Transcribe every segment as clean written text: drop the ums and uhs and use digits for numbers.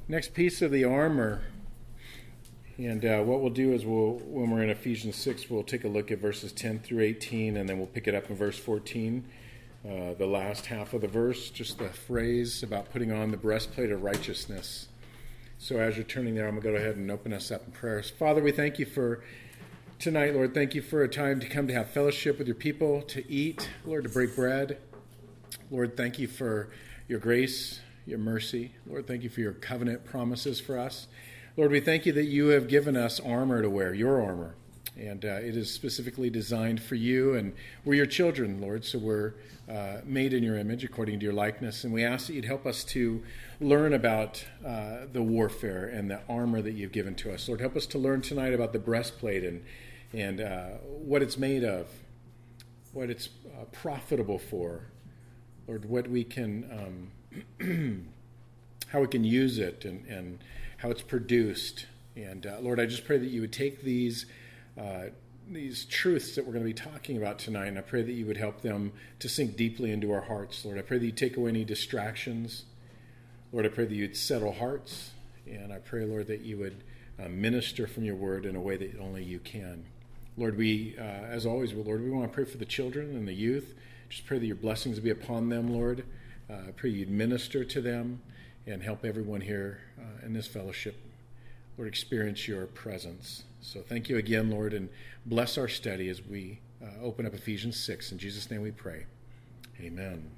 Next piece of the armor, and what we'll do is when we're in Ephesians 6, we'll take a look at verses 10 through 18, and then we'll pick it up in verse 14, the last half of the verse, just the phrase about putting on the breastplate of righteousness. So as you're turning there, I'm going to go ahead and open us up in prayers. Father, we thank you for tonight, Lord. Thank you for a time to come to have fellowship with your people, to eat, Lord, to break bread. Lord, thank you for your grace, your mercy. Lord, thank you for your covenant promises for us. Lord, we thank you that you have given us armor to wear, your armor. And it is specifically designed for you, and we're your children, Lord, so we're made in your image according to your likeness. And we ask that you'd help us to learn about the warfare and the armor that you've given to us. Lord, help us to learn tonight about the breastplate and what it's made of, what it's profitable for. Lord, what we can, how we can use it and how it's produced. And Lord, I just pray that you would take these truths that we're going to be talking about tonight, and I pray that you would help them to sink deeply into our hearts. Lord, I pray that you take away any distractions. Lord, I pray that you'd settle hearts, and I pray, Lord, that you would minister from your word in a way that only you can. Lord, we, as always, Lord, we want to pray for the children and the youth. Just pray that your blessings be upon them, Lord. I pray you'd minister to them and help everyone here in this fellowship, Lord, experience your presence. So thank you again, Lord, and bless our study as we open up Ephesians 6. In Jesus' name we pray. Amen.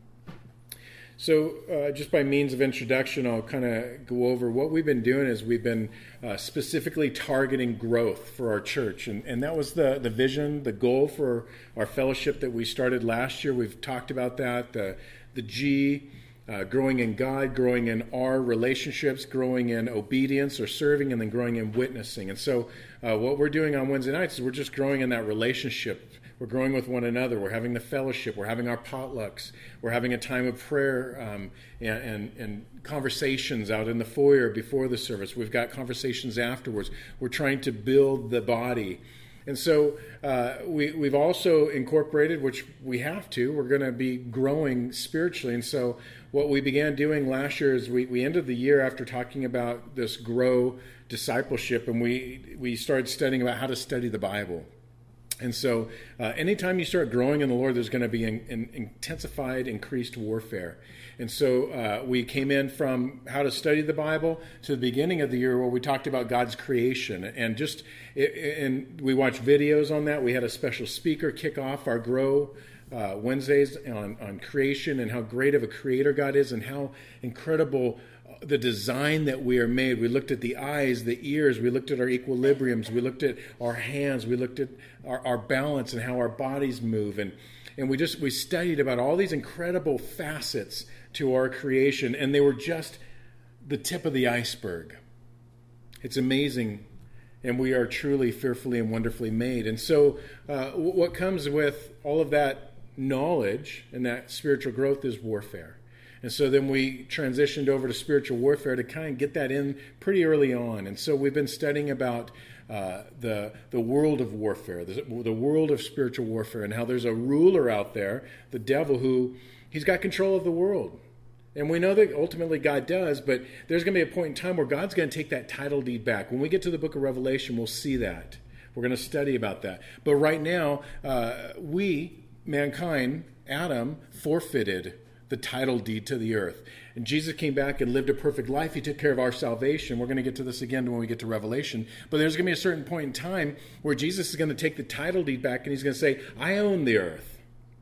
So just by means of introduction, I'll kind of go over what we've been doing is we've been specifically targeting growth for our church. And that was the vision, the goal for our fellowship that we started last year. We've talked about that, the G, growing in God, growing in our relationships, growing in obedience or serving, and then growing in witnessing. And so what we're doing on Wednesday nights is we're just growing in that relationship. We're growing with one another. We're having the fellowship. We're having our potlucks. We're having a time of prayer and conversations out in the foyer before the service. We've got conversations afterwards. We're trying to build the body. And so we've also incorporated, which we have to, we're going to be growing spiritually. And so what we began doing last year is we ended the year after talking about this grow discipleship, and we started studying about how to study the Bible. And so anytime you start growing in the Lord, there's going to be an intensified, increased warfare. And so we came in from how to study the Bible to the beginning of the year where we talked about God's creation. And and we watched videos on that. We had a special speaker kick off our Grow Wednesdays on creation and how great of a creator God is and how incredible the design that we are made. We looked at the eyes, the ears, we looked at our equilibriums, we looked at our hands, we looked at our balance and how our bodies move. And we studied about all these incredible facets to our creation, and they were just the tip of the iceberg. It's amazing, and we are truly fearfully and wonderfully made. And so what comes with all of that knowledge and that spiritual growth is warfare. And so then we transitioned over to spiritual warfare to kind of get that in pretty early on. And so we've been studying about the world of warfare, the world of spiritual warfare, and how there's a ruler out there, the devil, who he's got control of the world. And we know that ultimately God does, but there's going to be a point in time where God's going to take that title deed back. When we get to the book of Revelation, we'll see that. We're going to study about that. But right now, we, mankind, Adam, forfeited the title deed to the earth. And Jesus came back and lived a perfect life. He took care of our salvation. We're going to get to this again when we get to Revelation. But there's going to be a certain point in time where Jesus is going to take the title deed back and he's going to say, I own the earth.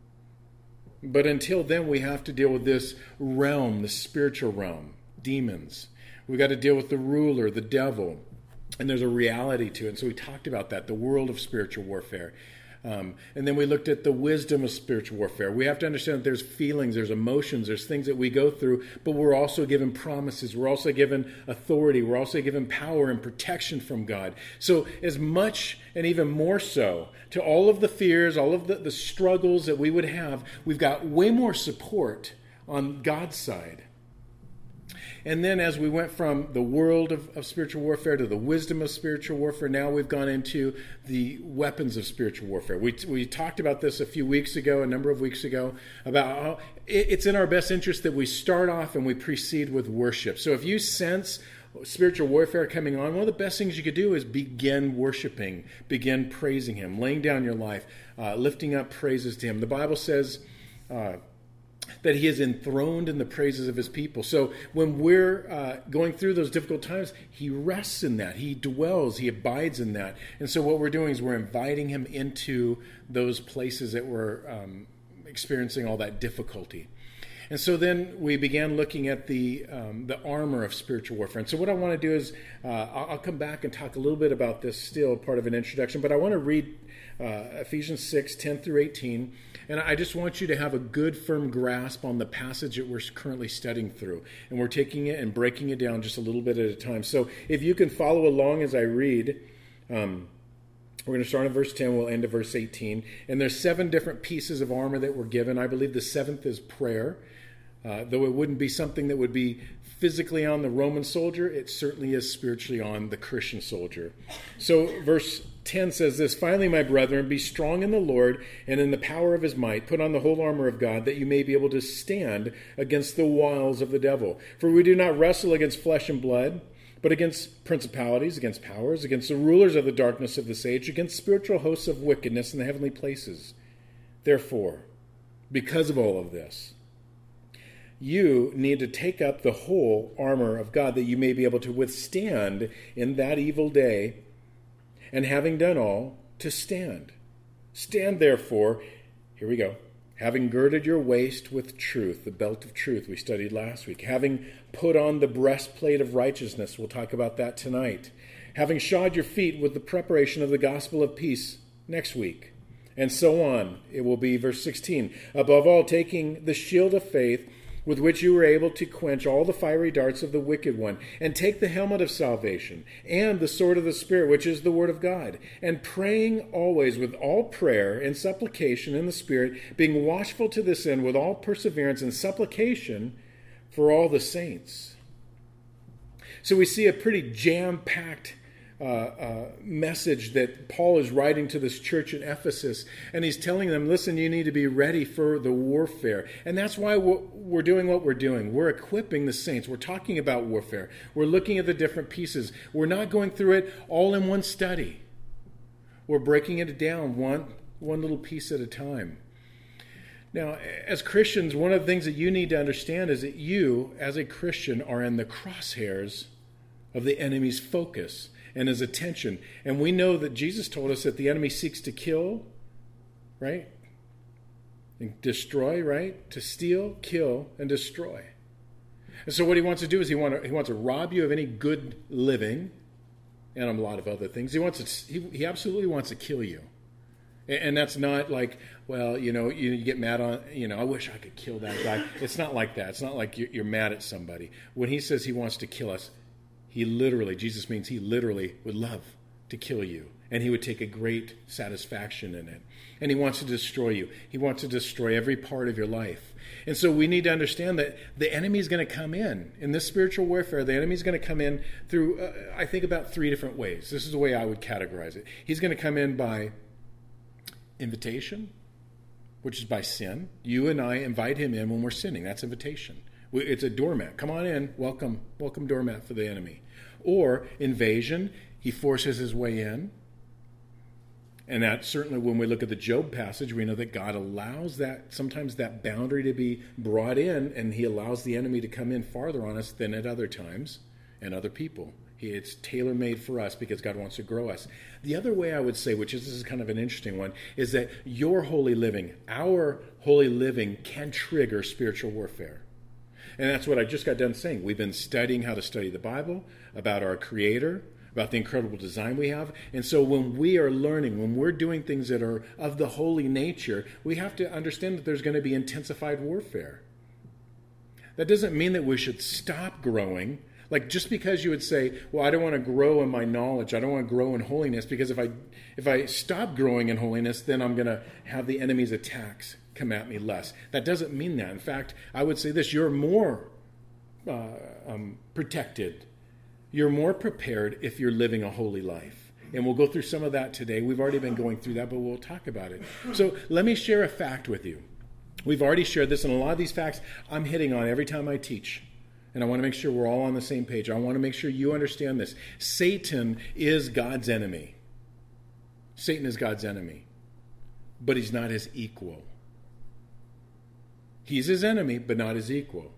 But until then, we have to deal with this realm, the spiritual realm, demons. We've got to deal with the ruler, the devil. And there's a reality to it. And so we talked about that, the world of spiritual warfare. And then we looked at the wisdom of spiritual warfare. We have to understand that there's feelings, there's emotions, there's things that we go through, but we're also given promises. We're also given authority. We're also given power and protection from God. So as much and even more so to all of the fears, all of the struggles that we would have, we've got way more support on God's side. And then as we went from the world of spiritual warfare to the wisdom of spiritual warfare, now we've gone into the weapons of spiritual warfare. We talked about this a number of weeks ago, about how it's in our best interest that we start off and we proceed with worship. So if you sense spiritual warfare coming on, one of the best things you could do is begin worshiping, begin praising him, laying down your life, lifting up praises to him. The Bible says that he is enthroned in the praises of his people. So when we're going through those difficult times, he rests in that. He dwells, he abides in that. And so what we're doing is we're inviting him into those places that we're experiencing all that difficulty. And so then we began looking at the armor of spiritual warfare. And so what I want to do is I'll come back and talk a little bit about this still, part of an introduction, but I want to read Ephesians 6, 10 through 18. And I just want you to have a good, firm grasp on the passage that we're currently studying through. And we're taking it and breaking it down just a little bit at a time. So if you can follow along as I read, we're going to start in verse 10, we'll end at verse 18. And there's 7 different pieces of armor that we're given. I believe the 7th is prayer. Though it wouldn't be something that would be physically on the Roman soldier, it certainly is spiritually on the Christian soldier. So verse 10 says this, "Finally, my brethren, be strong in the Lord and in the power of his might. Put on the whole armor of God, that you may be able to stand against the wiles of the devil. For we do not wrestle against flesh and blood, but against principalities, against powers, against the rulers of the darkness of this age, against spiritual hosts of wickedness in the heavenly places. Therefore, because of all of this, you need to take up the whole armor of God, that you may be able to withstand in that evil day, and having done all, to stand. Stand therefore," here we go, "having girded your waist with truth," the belt of truth we studied last week, "having put on the breastplate of righteousness," we'll talk about that tonight, "having shod your feet with the preparation of the gospel of peace," next week, and so on. It will be verse 16, "above all, taking the shield of faith, with which you were able to quench all the fiery darts of the wicked one, and take the helmet of salvation, and the sword of the Spirit, which is the word of God, and praying always with all prayer and supplication in the Spirit, being watchful to this end with all perseverance and supplication for all the saints." So we see a pretty jam-packed message that Paul is writing to this church in Ephesus, and he's telling them, listen, you need to be ready for the warfare. And that's why we're doing what we're doing. We're equipping the saints. We're talking about warfare. We're looking at the different pieces. We're not going through it all in one study. We're breaking it down one little piece at a time. Now, as Christians, one of the things that you need to understand is that you, as a Christian, are in the crosshairs of the enemy's focus and his attention. And we know that Jesus told us that the enemy seeks to kill, right? And destroy, right? To steal, kill, and destroy. And so what he wants to do is he wants to rob you of any good living and a lot of other things. He absolutely wants to kill you. And that's not like, well, you get mad on, I wish I could kill that guy. It's not like that. It's not like you're mad at somebody. When he says he wants to kill us, Jesus means he literally would love to kill you. And he would take a great satisfaction in it. And he wants to destroy you. He wants to destroy every part of your life. And so we need to understand that the enemy is going to come in this spiritual warfare. The enemy is going to come in through, I think, about 3 different ways. This is the way I would categorize it. He's going to come in by invitation, which is by sin. You and I invite him in when we're sinning. That's invitation. It's a doormat. Come on in. Welcome doormat for the enemy. Or invasion. He forces his way in. And that certainly, when we look at the Job passage, we know that God allows sometimes that boundary to be brought in, and he allows the enemy to come in farther on us than at other times and other people. It's tailor-made for us because God wants to grow us. The other way I would say, this is kind of an interesting one, is that your holy living, our holy living, can trigger spiritual warfare. And that's what I just got done saying. We've been studying how to study the Bible, about our Creator, about the incredible design we have. And so when we are learning, when we're doing things that are of the holy nature, we have to understand that there's going to be intensified warfare. That doesn't mean that we should stop growing. Like, just because you would say, well, I don't want to grow in my knowledge, I don't want to grow in holiness, because if I stop growing in holiness, then I'm going to have the enemy's attacks come at me less. That doesn't mean that. In fact, I would say this, you're more protected. You're more prepared if you're living a holy life. And we'll go through some of that today. We've already been going through that, but we'll talk about it. So let me share a fact with you. We've already shared this, and a lot of these facts I'm hitting on every time I teach. And I want to make sure we're all on the same page. I want to make sure you understand this. Satan is God's enemy. Satan is God's enemy. But he's not his equal. He's his enemy, but not his equal.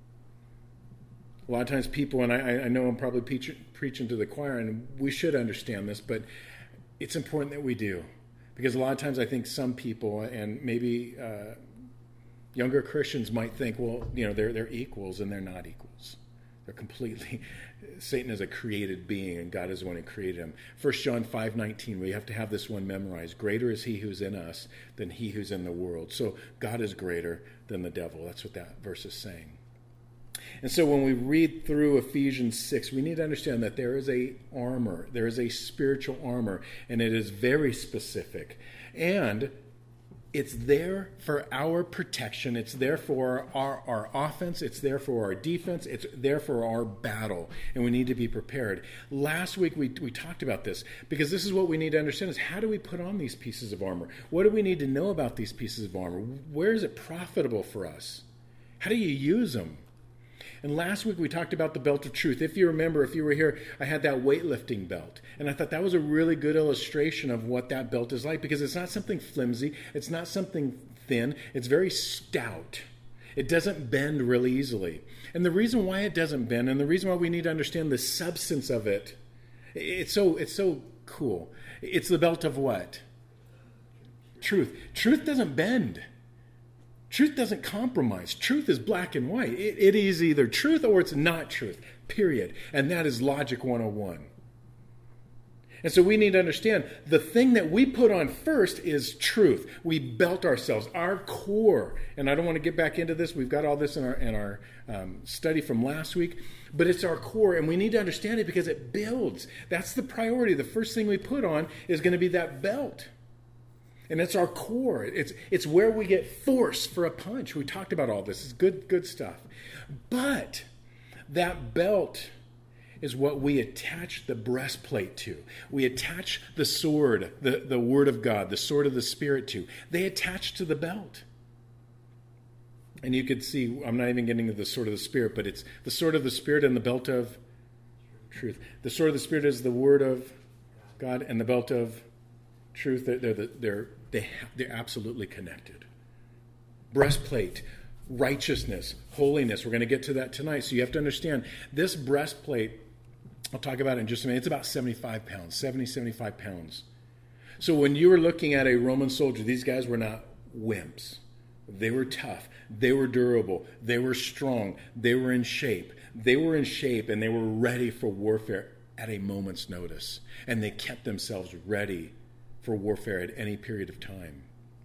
A lot of times people, and I know I'm probably preaching to the choir, and we should understand this, but it's important that we do. Because a lot of times I think some people, and maybe younger Christians might think, well, they're equals, and they're not equals. They're completely, Satan is a created being, and God is the one who created him. 1 John 5:19, we have to have this one memorized. Greater is he who's in us than he who's in the world. So God is greater than the devil. That's what that verse is saying. And so when we read through Ephesians 6, we need to understand that there is a armor. There is a spiritual armor, and it is very specific. And it's there for our protection. It's there for our offense. It's there for our defense. It's there for our battle, and we need to be prepared. Last week we talked about this, because this is what we need to understand is how do we put on these pieces of armor? What do we need to know about these pieces of armor? Where is it profitable for us? How do you use them? And last week we talked about the belt of truth. If you remember, if you were here, I had that weightlifting belt. And I thought that was a really good illustration of what that belt is like, because it's not something flimsy. It's not something thin. It's very stout. It doesn't bend really easily. And the reason why it doesn't bend, and the reason why we need to understand the substance of it, it's so cool. It's the belt of what? Truth. Truth doesn't bend. Truth doesn't compromise. Truth is black and white. It is either truth or it's not truth, period. And that is Logic 101. And so we need to understand the thing that we put on first is truth. We belt ourselves, our core. And I don't want to get back into this. We've got all this in our study from last week. But it's our core, and we need to understand it because it builds. That's the priority. The first thing we put on is going to be that belt. And it's our core. It's where we get force for a punch. We talked about all this. It's good stuff. But that belt is what we attach the breastplate to. We attach the sword, the word of God, the sword of the Spirit to. They attach to the belt. And you could see, I'm not even getting to the sword of the Spirit, but it's the sword of the Spirit and the belt of truth. The sword of the Spirit is the word of God, and the belt of truth, they're absolutely connected. Breastplate, righteousness, holiness. We're going to get to that tonight. So you have to understand this breastplate, I'll talk about it in just a minute. It's about 75 pounds. So when you were looking at a Roman soldier, these guys were not wimps. They were tough. They were durable. They were strong. They were in shape. And they were ready for warfare at a moment's notice. And they kept themselves ready for warfare at any period of time.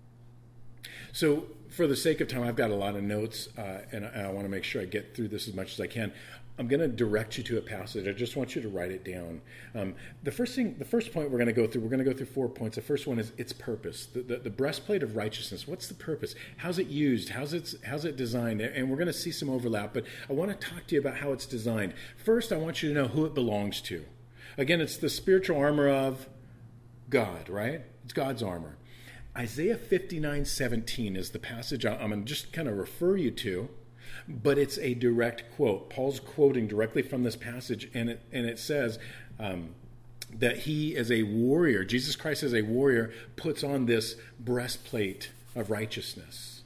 So for the sake of time, I've got a lot of notes, and I want to make sure I get through this as much as I can. I'm going to direct you to a passage. I just want you to write it down. The first point we're going to go through 4 points. The first one is its purpose. The breastplate of righteousness. What's the purpose? How's it used? How's it designed? And we're going to see some overlap, but I want to talk to you about how it's designed. First, I want you to know who it belongs to. Again, it's the spiritual armor of God, right? It's God's armor. Isaiah 59:17 is the passage I'm going to just kind of refer you to, but it's a direct quote. Paul's quoting directly from this passage, and it says that he as a warrior, Jesus Christ as a warrior, puts on this breastplate of righteousness.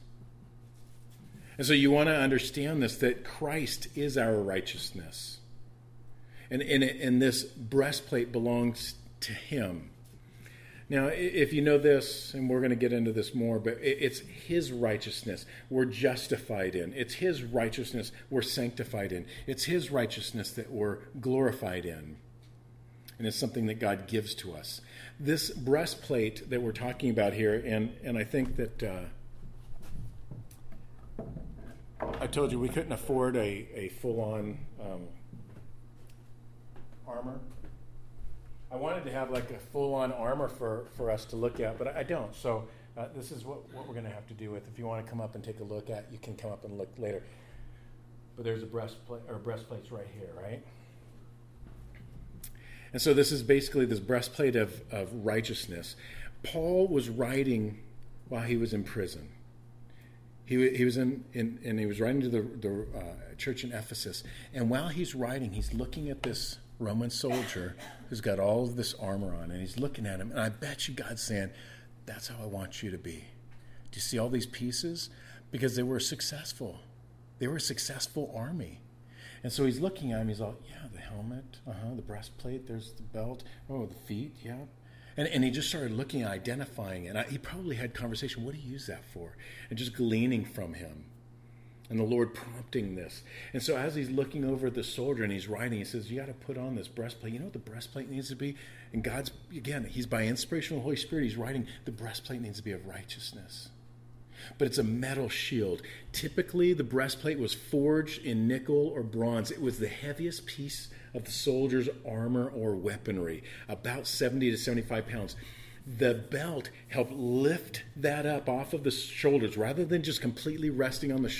And so you want to understand this, that Christ is our righteousness. And this breastplate belongs to him. Now, if you know this, and we're going to get into this more, but it's his righteousness we're justified in. It's his righteousness we're sanctified in. It's his righteousness that we're glorified in. And it's something that God gives to us. This breastplate that we're talking about here, and I think that I told you we couldn't afford a full-on armor. I wanted to have like a full-on armor for us to look at, but I don't. So this is what we're going to have to do with. If you want to come up and take a look at, you can come up and look later. But there's a breastplate, or breastplate's right here, right? And so this is basically this breastplate of righteousness. Paul was writing while he was in prison. He was and he was writing to the church in Ephesus. And while he's writing, he's looking at this Roman soldier who's got all of this armor on, and he's looking at him. And I bet you God's saying, that's how I want you to be. Do you see all these pieces? Because they were successful. They were a successful army. And so he's looking at him. He's all, yeah, the helmet, the breastplate, there's the belt, the feet, yeah. And he just started looking and identifying it. He probably had conversation. What do you use that for? And just gleaning from him. And the Lord prompting this. And so as he's looking over at the soldier and he's writing, he says, you got to put on this breastplate. You know what the breastplate needs to be? And God's, again, he's by inspiration of the Holy Spirit, he's writing, the breastplate needs to be of righteousness. But it's a metal shield. Typically, the breastplate was forged in nickel or bronze. It was the heaviest piece of the soldier's armor or weaponry, about 70 to 75 pounds. The belt helped lift that up off of the shoulders rather than just completely resting on the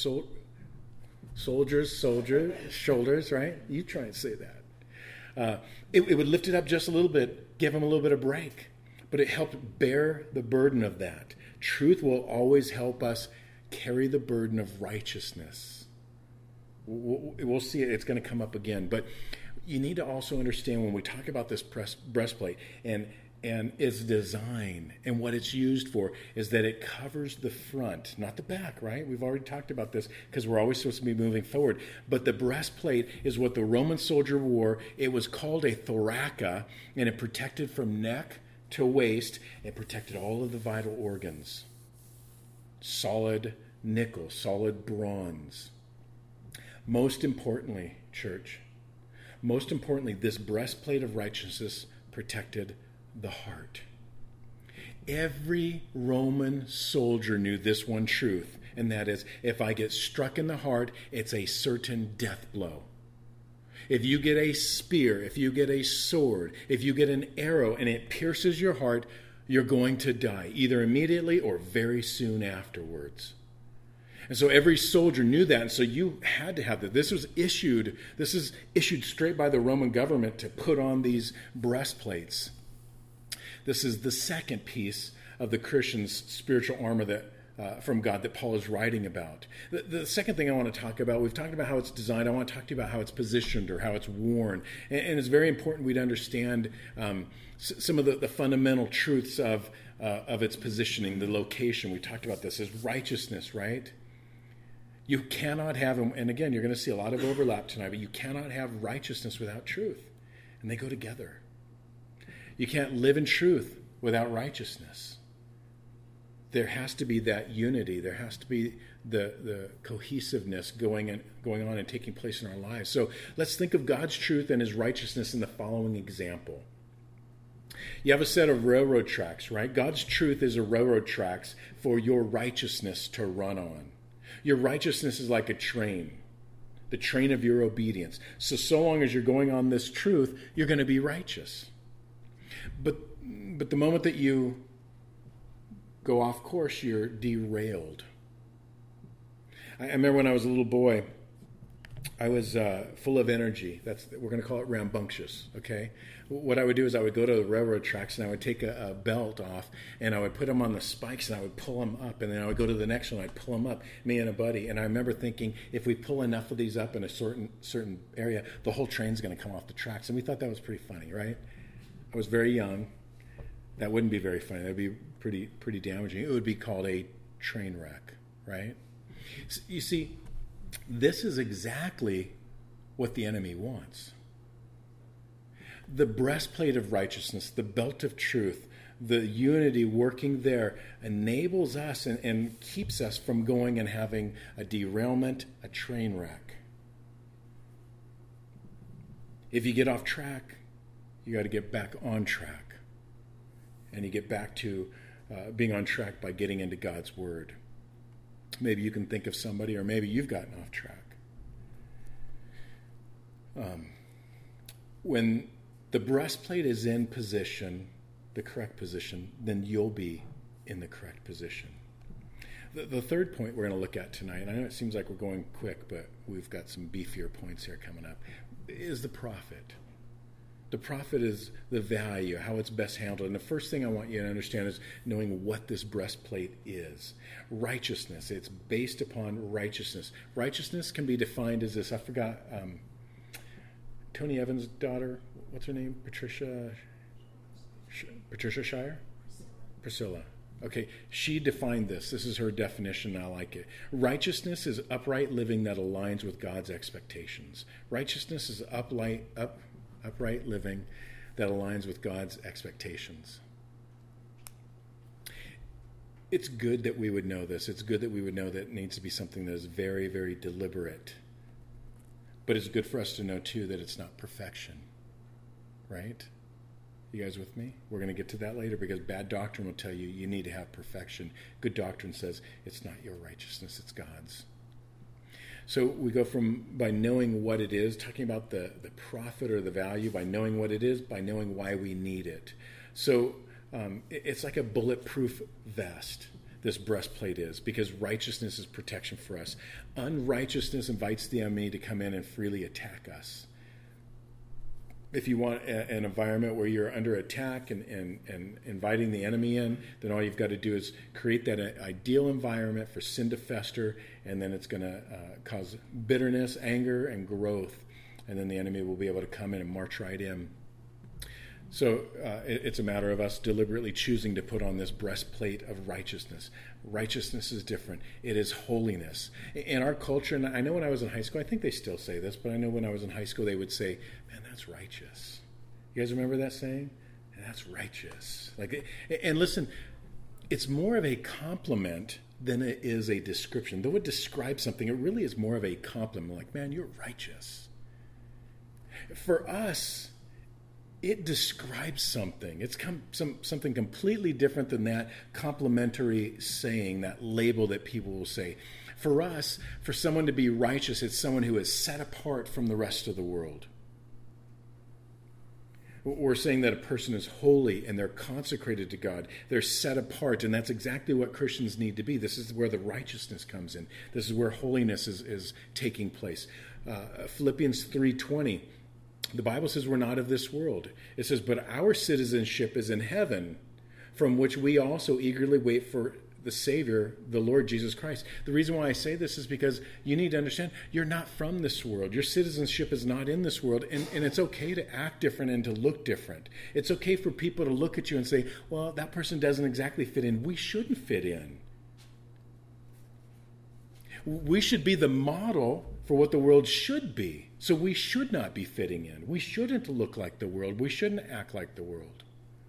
soldier's shoulders, right? You try and say that. It would lift it up just a little bit, give him a little bit of break, but it helped bear the burden of that. Truth will always help us carry the burden of righteousness. We'll see it. It's going to come up again. But you need to also understand when we talk about this breastplate and its design and what it's used for is that it covers the front, not the back, right? We've already talked about this because we're always supposed to be moving forward. But the breastplate is what the Roman soldier wore. It was called a thoraca, and it protected from neck to waist. It protected all of the vital organs. Solid nickel, solid bronze. Most importantly, church, this breastplate of righteousness protected the heart. Every Roman soldier knew this one truth, and that is, if I get struck in the heart, it's a certain death blow. If you get a spear, if you get a sword, if you get an arrow and it pierces your heart, you're going to die, either immediately or very soon afterwards. And so every soldier knew that, and so you had to have that. This is issued straight by the Roman government to put on these breastplates. This is the second piece of the Christian's spiritual armor that from God that Paul is writing about. The second thing I want to talk about, we've talked about how it's designed. I want to talk to you about how it's positioned or how it's worn. And it's very important we understand some of the fundamental truths of its positioning, the location. We talked about this as righteousness, right? You cannot have, and again, you're going to see a lot of overlap tonight, but you cannot have righteousness without truth. And they go together. You can't live in truth without righteousness. There has to be that unity. There has to be the cohesiveness going on and taking place in our lives. So let's think of God's truth and his righteousness in the following example. You have a set of railroad tracks, right? God's truth is a railroad tracks for your righteousness to run on. Your righteousness is like a train, the train of your obedience. So long as you're going on this truth, you're going to be righteous. But the moment that you go off course, you're derailed. I remember when I was a little boy, I was full of energy. We're going to call it rambunctious, okay? What I would do is I would go to the railroad tracks and I would take a belt off and I would put them on the spikes and I would pull them up, and then I would go to the next one and I'd pull them up, me and a buddy. And I remember thinking, if we pull enough of these up in a certain area, the whole train's going to come off the tracks. And we thought that was pretty funny, right? I was very young. That wouldn't be very funny. That would be pretty damaging. It would be called a train wreck, right? You see, this is exactly what the enemy wants. The breastplate of righteousness, the belt of truth, the unity working there enables us and keeps us from going and having a derailment, a train wreck. If you get off track, you got to get back on track. And you get back to being on track by getting into God's Word. Maybe you can think of somebody, or maybe you've gotten off track. When the breastplate is in position, the correct position, then you'll be in the correct position. The third point we're going to look at tonight, and I know it seems like we're going quick, but we've got some beefier points here coming up, is the prophet. The profit is the value, how it's best handled. And the first thing I want you to understand is knowing what this breastplate is. Righteousness. It's based upon righteousness. Righteousness can be defined as this. I forgot Tony Evans' daughter. What's her name? Patricia Shire? Priscilla. Okay, she defined this. This is her definition. I like it. Righteousness is upright living that aligns with God's expectations. Righteousness is upright living that aligns with God's expectations. It's good that we would know this. It's good that we would know that it needs to be something that is very, very deliberate. But it's good for us to know, too, that it's not perfection. Right? You guys with me? We're going to get to that later because bad doctrine will tell you you need to have perfection. Good doctrine says it's not your righteousness, it's God's. So we go from by knowing what it is, talking about the profit or the value, by knowing what it is, by knowing why we need it. So it's like a bulletproof vest, this breastplate is, because righteousness is protection for us. Unrighteousness invites the enemy to come in and freely attack us. If you want an environment where you're under attack and inviting the enemy in, then all you've got to do is create that ideal environment for sin to fester, and then it's going to cause bitterness, anger, and growth, and then the enemy will be able to come in and march right in. So it's a matter of us deliberately choosing to put on this breastplate of righteousness. Righteousness is different. It is holiness. In our culture, and I know when I was in high school, I think they still say this, but I know when I was in high school, they would say, man, that's righteous. You guys remember that saying? That's righteous. And listen, it's more of a compliment than it is a description. Though it describes something, it really is more of a compliment. Like, man, you're righteous. For us, it describes something. It's something completely different than that complimentary saying, that label that people will say. For us, for someone to be righteous, it's someone who is set apart from the rest of the world. We're saying that a person is holy and they're consecrated to God. They're set apart, and that's exactly what Christians need to be. This is where the righteousness comes in. This is where holiness is taking place. Philippians 3:20. The Bible says we're not of this world. It says, but our citizenship is in heaven, from which we also eagerly wait for the Savior, the Lord Jesus Christ. The reason why I say this is because you need to understand you're not from this world. Your citizenship is not in this world, and it's okay to act different and to look different. It's okay for people to look at you and say, well, that person doesn't exactly fit in. We shouldn't fit in. We should be the model for what the world should be. So we should not be fitting in. We shouldn't look like the world. We shouldn't act like the world.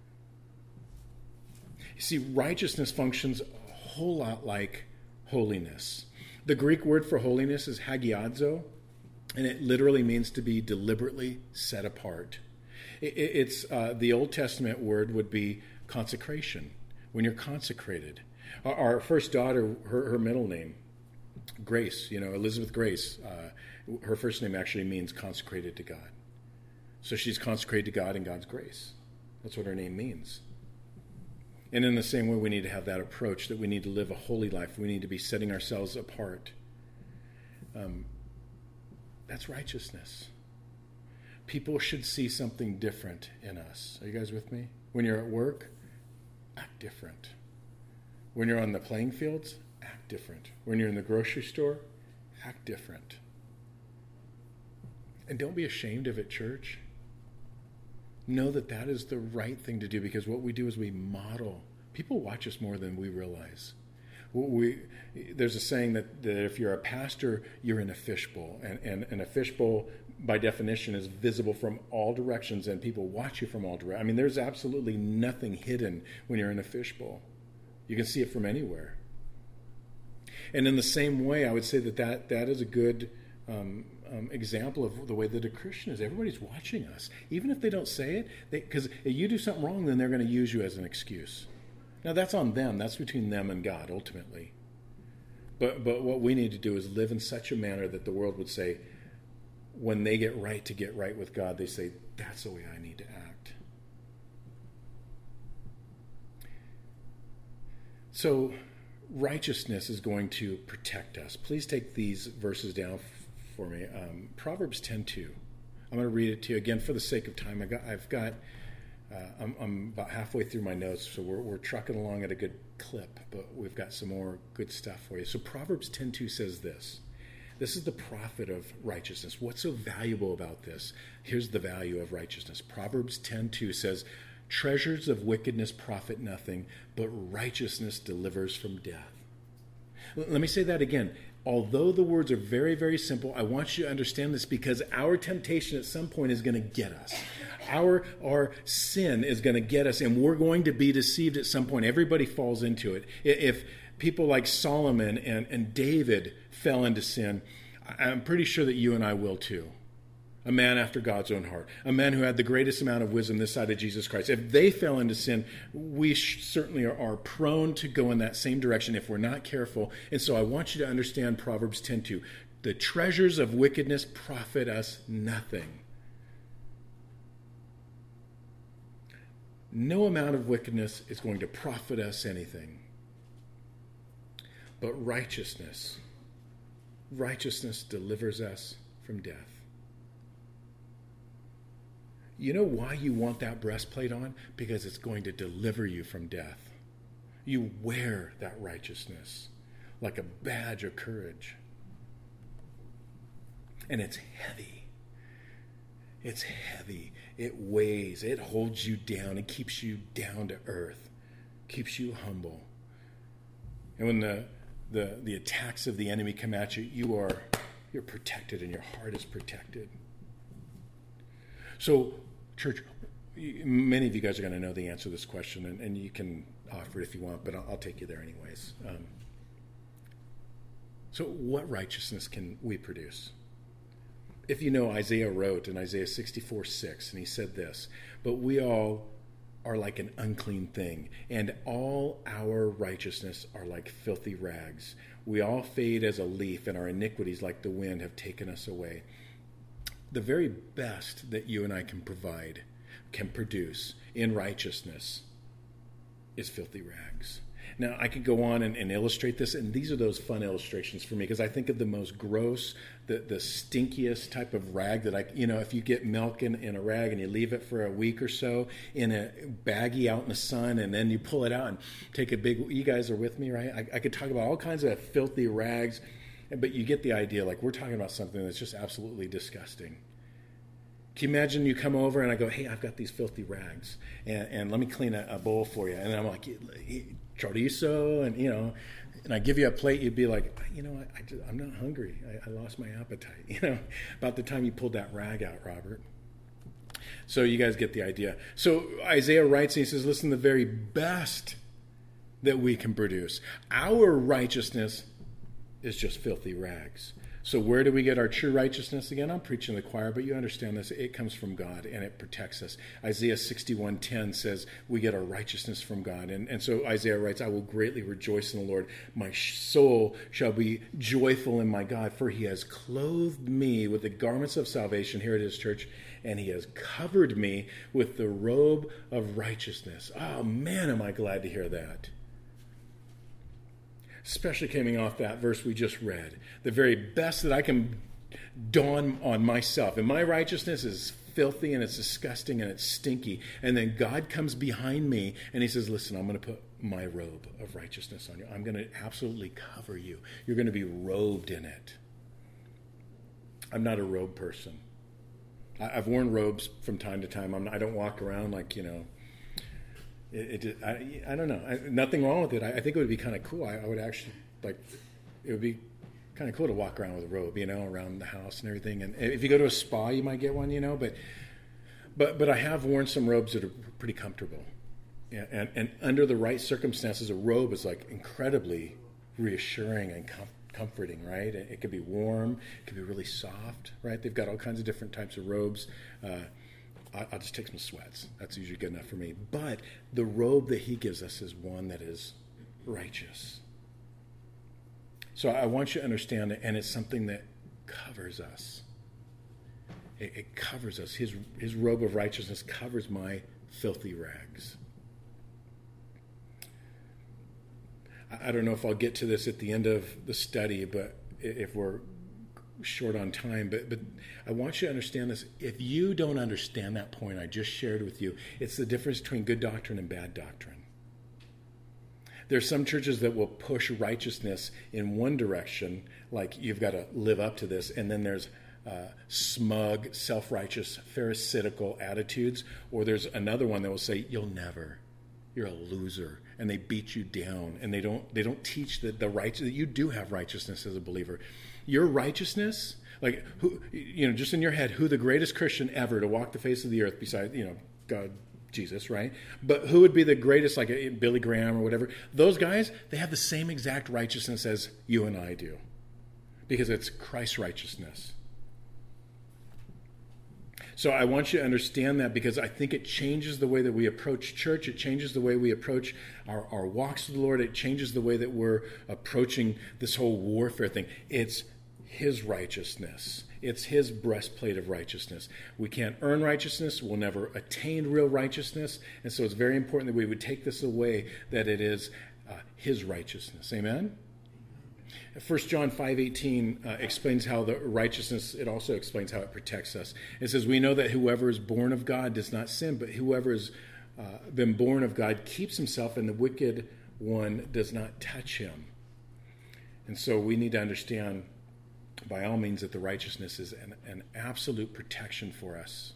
You see, righteousness functions a whole lot like holiness. The Greek word for holiness is hagiadzo, and it literally means to be deliberately set apart. It's the Old Testament word would be consecration, when you're consecrated. Our first daughter, her middle name, Grace, Elizabeth Grace, her first name actually means consecrated to God. So she's consecrated to God and God's grace. That's what her name means. And in the same way, we need to have that approach, that we need to live a holy life. We need to be setting ourselves apart. That's righteousness. People should see something different in us. Are you guys with me? When you're at work, act different. When you're on the playing fields, act different. When you're in the grocery store, act different. And don't be ashamed of it, church. Know that that is the right thing to do, because what we do is we model. People watch us more than we realize. There's a saying that if you're a pastor, you're in a fishbowl. And a fishbowl, by definition, is visible from all directions, and people watch you from all directions. I mean, there's absolutely nothing hidden when you're in a fishbowl. You can see it from anywhere. And in the same way, I would say that is a good example of the way that a Christian is. Everybody's watching us. Even if they don't say it, because if you do something wrong, then they're going to use you as an excuse. Now, that's on them. That's between them and God, ultimately. But what we need to do is live in such a manner that the world would say, when they get right with God, they say, that's the way I need to act. So, righteousness is going to protect us. Please take these verses down for me. Proverbs 10:2. I'm going to read it to you again for the sake of time. I'm about halfway through my notes, so we're trucking along at a good clip, but we've got some more good stuff for you. So Proverbs 10:2 says this. This is the profit of righteousness. What's so valuable about this? Here's the value of righteousness. Proverbs 10:2 says, treasures of wickedness profit nothing, but righteousness delivers from death. Let me say that again. Although the words are very, very simple, I want you to understand this because our temptation at some point is going to get us. Our sin is going to get us, and we're going to be deceived at some point. Everybody falls into it. If people like Solomon and David fell into sin, I'm pretty sure that you and I will too. A man after God's own heart, a man who had the greatest amount of wisdom this side of Jesus Christ. If they fell into sin, we certainly are prone to go in that same direction if we're not careful. And so I want you to understand Proverbs 10:2. The treasures of wickedness profit us nothing. No amount of wickedness is going to profit us anything. But righteousness delivers us from death. You know why you want that breastplate on? Because it's going to deliver you from death. You wear that righteousness like a badge of courage. And it's heavy. It's heavy. It weighs. It holds you down. It keeps you down to earth. Keeps you humble. And when the attacks of the enemy come at you, you're protected and your heart is protected. So, church, many of you guys are going to know the answer to this question, and you can offer it if you want, but I'll take you there anyways. So what righteousness can we produce? If you know, Isaiah wrote in Isaiah 64:6, and he said this, but we all are like an unclean thing, and all our righteousness are like filthy rags. We all fade as a leaf, and our iniquities like the wind have taken us away. The very best that you and I can produce in righteousness is filthy rags. Now, I could go on and illustrate this, and these are those fun illustrations for me, because I think of the most gross, the stinkiest type of rag that if you get milk in a rag and you leave it for a week or so in a baggie out in the sun, and then you pull it out and take a big, you guys are with me, right? I could talk about all kinds of filthy rags, but you get the idea. Like, we're talking about something that's just absolutely disgusting. Can you imagine you come over and I go, hey, I've got these filthy rags, and let me clean a bowl for you. And I'm like, chorizo, and I give you a plate, you'd be like, I'm not hungry. I lost my appetite, about the time you pulled that rag out, Robert. So you guys get the idea. So Isaiah writes, and he says, listen, the very best that we can produce, our righteousness is just filthy rags. So where do we get our true righteousness? Again, I'm preaching the choir, but you understand this. It comes from God, and it protects us. Isaiah 61:10 says we get our righteousness from God. And so Isaiah writes, I will greatly rejoice in the Lord. My soul shall be joyful in my God, for he has clothed me with the garments of salvation. Here it is, church. And he has covered me with the robe of righteousness. Oh, man, am I glad to hear that. Especially coming off that verse we just read. The very best that I can dawn on myself. And my righteousness is filthy and it's disgusting and it's stinky. And then God comes behind me and he says, listen, I'm going to put my robe of righteousness on you. I'm going to absolutely cover you. You're going to be robed in it. I'm not a robe person. I've worn robes from time to time. I don't walk around like, I don't know. Nothing wrong with it. I think it would be kind of cool. I would actually it would be kind of cool to walk around with a robe, around the house and everything. And if you go to a spa, you might get one, But I have worn some robes that are pretty comfortable. And under the right circumstances, a robe is like incredibly reassuring and comforting, right? It could be warm. It could be really soft, right? They've got all kinds of different types of robes. I'll just take some sweats. That's usually good enough for me. But the robe that he gives us is one that is righteous. So I want you to understand it, and it's something that covers us. It covers us. His robe of righteousness covers my filthy rags. I don't know if I'll get to this at the end of the study, but if we're short on time, but I want you to understand this. If you don't understand that point I just shared with you, it's the difference between good doctrine and bad doctrine. There's some churches that will push righteousness in one direction, like you've got to live up to this, and then there's smug, self-righteous, pharisaical attitudes, or there's another one that will say, you'll never. You're a loser, and they beat you down, and they don't teach that that you do have righteousness as a believer. Your righteousness, like who, just in your head, who the greatest Christian ever to walk the face of the earth besides, God, Jesus, right? But who would be the greatest, like Billy Graham or whatever? Those guys, they have the same exact righteousness as you and I do, because it's Christ's righteousness. So I want you to understand that, because I think it changes the way that we approach church. It changes the way we approach our walks with the Lord. It changes the way that we're approaching this whole warfare thing. It's His righteousness. It's His breastplate of righteousness. We can't earn righteousness. We'll never attain real righteousness. And so it's very important that we would take this away, that it is His righteousness. Amen? 1 John 5:18 explains how the righteousness, it also explains how it protects us. It says, we know that whoever is born of God does not sin, but whoever has been born of God keeps himself, and the wicked one does not touch him. And so we need to understand, by all means, that the righteousness is an absolute protection for us.